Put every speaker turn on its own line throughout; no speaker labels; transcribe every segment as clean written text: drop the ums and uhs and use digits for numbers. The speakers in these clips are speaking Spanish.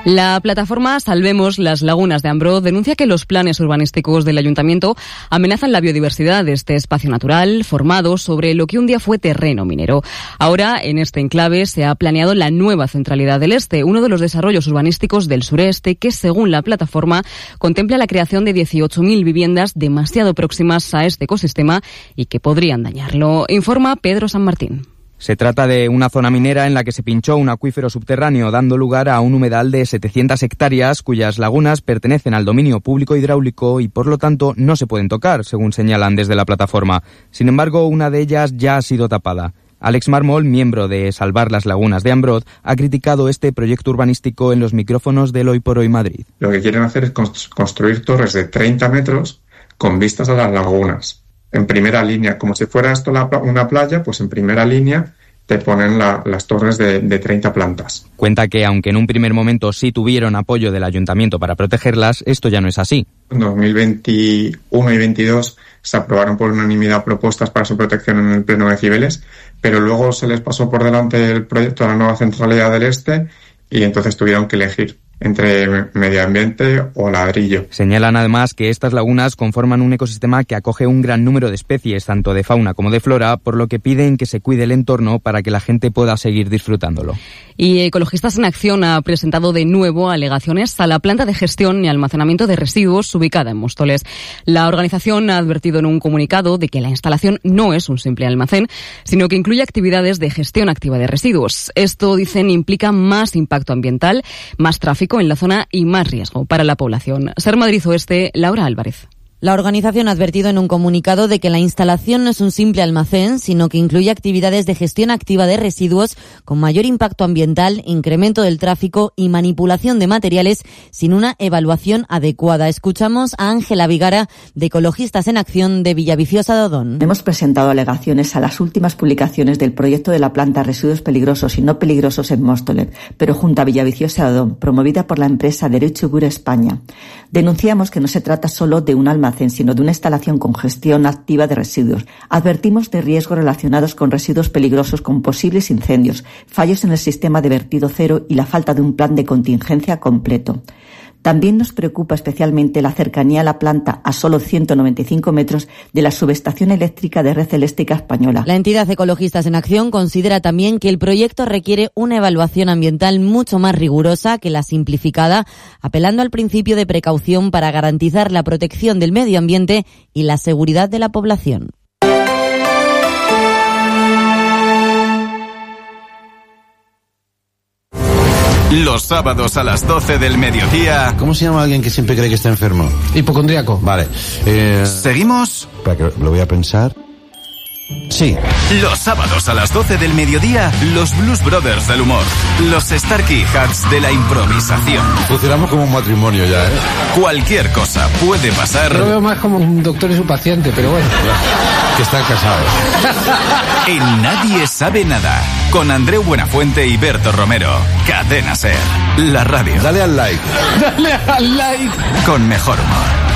La plataforma Salvemos las Lagunas de Ambrós denuncia que los planes urbanísticos del Ayuntamiento amenazan la biodiversidad de este espacio natural formado sobre lo que un día fue terreno minero. Ahora, en este enclave, se ha planeado la nueva Centralidad del Este, uno de los desarrollos urbanísticos del sureste que, según la plataforma, contempla la creación de 18.000 viviendas demasiado próximas a este ecosistema y que podrían dañarlo. Informa Pedro San Martín.
Se trata de una zona minera en la que se pinchó un acuífero subterráneo, dando lugar a un humedal de 700 hectáreas, cuyas lagunas pertenecen al dominio público hidráulico y, por lo tanto, no se pueden tocar, según señalan desde la plataforma. Sin embargo, una de ellas ya ha sido tapada. Alex Mármol, miembro de Salvar las Lagunas de Ambrós, ha criticado este proyecto urbanístico en los micrófonos del Hoy por Hoy Madrid.
Lo que quieren hacer es construir torres de 30 metros con vistas a las lagunas. En primera línea, como si fuera esto una playa, pues en primera línea te ponen las torres de 30 plantas.
Cuenta que, aunque en un primer momento sí tuvieron apoyo del ayuntamiento para protegerlas, esto ya no es así.
En 2021 y 2022 se aprobaron por unanimidad propuestas para su protección en el Pleno de Cibeles, pero luego se les pasó por delante el proyecto de la nueva Centralidad del Este y entonces tuvieron que elegir entre medio ambiente o ladrillo.
Señalan además que estas lagunas conforman un ecosistema que acoge un gran número de especies, tanto de fauna como de flora, por lo que piden que se cuide el entorno para que la gente pueda seguir disfrutándolo.
Y Ecologistas en Acción ha presentado de nuevo alegaciones a la planta de gestión y almacenamiento de residuos ubicada en Móstoles. La organización ha advertido en un comunicado de que la instalación no es un simple almacén, sino que incluye actividades de gestión activa de residuos. Esto, dicen, implica más impacto ambiental, más tráfico en la zona y más riesgo para la población. Ser Madrid Oeste, Laura Álvarez.
La organización ha advertido en un comunicado de que la instalación no es un simple almacén, sino que incluye actividades de gestión activa de residuos con mayor impacto ambiental, incremento del tráfico y manipulación de materiales sin una evaluación adecuada. Escuchamos a Ángela Vigara, de Ecologistas en Acción de Villaviciosa de Odón.
Hemos presentado alegaciones a las últimas publicaciones del proyecto de la planta Residuos Peligrosos y No Peligrosos en Móstoles, pero junto a Villaviciosa de Odón, promovida por la empresa Derecho Seguro España. Denunciamos que no se trata solo de un almacén, sino de una instalación con gestión activa de residuos. Advertimos de riesgos relacionados con residuos peligrosos, con posibles incendios, fallos en el sistema de vertido cero y la falta de un plan de contingencia completo. También nos preocupa especialmente la cercanía a la planta, a solo 195 metros, de la subestación eléctrica de Red Eléctrica Española.
La entidad Ecologistas en Acción considera también que el proyecto requiere una evaluación ambiental mucho más rigurosa que la simplificada, apelando al principio de precaución para garantizar la protección del medio ambiente y la seguridad de la población.
Los sábados a las 12 del mediodía.
¿Cómo se llama alguien que siempre cree que está enfermo?
Hipocondríaco.
Vale.
¿Seguimos?
Para que lo voy a pensar. Sí.
Los sábados a las 12 del mediodía, los Blues Brothers del humor. Los Starkey Hats de la improvisación.
Funcionamos como un matrimonio ya, ¿eh?
Cualquier cosa puede pasar.
Yo lo veo más como un doctor y su paciente, pero bueno.
Que están casados.
En Nadie Sabe Nada. Con Andreu Buenafuente y Berto Romero. Cadena SER. La radio.
Dale al like.
Dale al like.
Con mejor humor.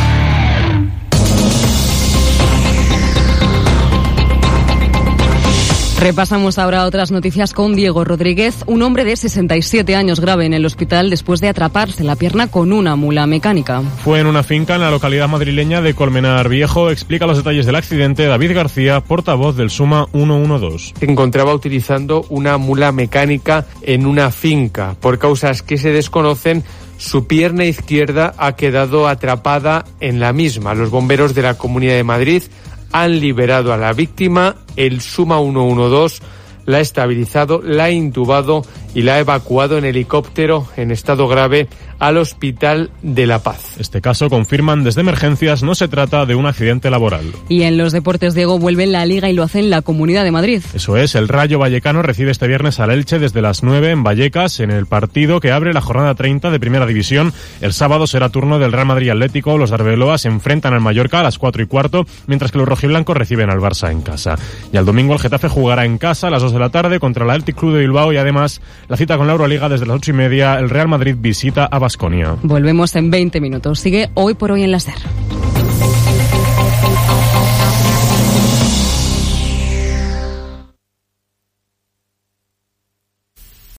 Repasamos ahora otras noticias con Diego Rodríguez. Un hombre de 67 años grave en el hospital después de atraparse la pierna con una mula mecánica.
Fue en una finca en la localidad madrileña de Colmenar Viejo. Explica los detalles del accidente David García, portavoz del Suma 112.
Se encontraba utilizando una mula mecánica en una finca. Por causas que se desconocen, su pierna izquierda ha quedado atrapada en la misma. Los bomberos de la Comunidad de Madrid han liberado a la víctima. El Suma 112 la ha estabilizado, la ha intubado y la ha evacuado en helicóptero en estado grave al Hospital de La Paz.
Este caso, confirman desde emergencias, no se trata de un accidente laboral.
Y en los deportes, Diego, vuelve la Liga y lo hace en la Comunidad de Madrid.
Eso es, el Rayo Vallecano recibe este viernes al Elche desde las 9 en Vallecas, en el partido que abre la jornada 30 de Primera División. El sábado será turno del Real Madrid Atlético. Los de Arbeloa se enfrentan al Mallorca a las 4:15, mientras que los rojiblancos reciben al Barça en casa. Y al domingo el Getafe jugará en casa a las 2 de la tarde contra el Athletic Club de Bilbao y además la cita con la Euroliga desde las 8:30. El Real Madrid visita a Baskonia.
Volvemos en 20 minutos. Sigue Hoy por Hoy en la SER.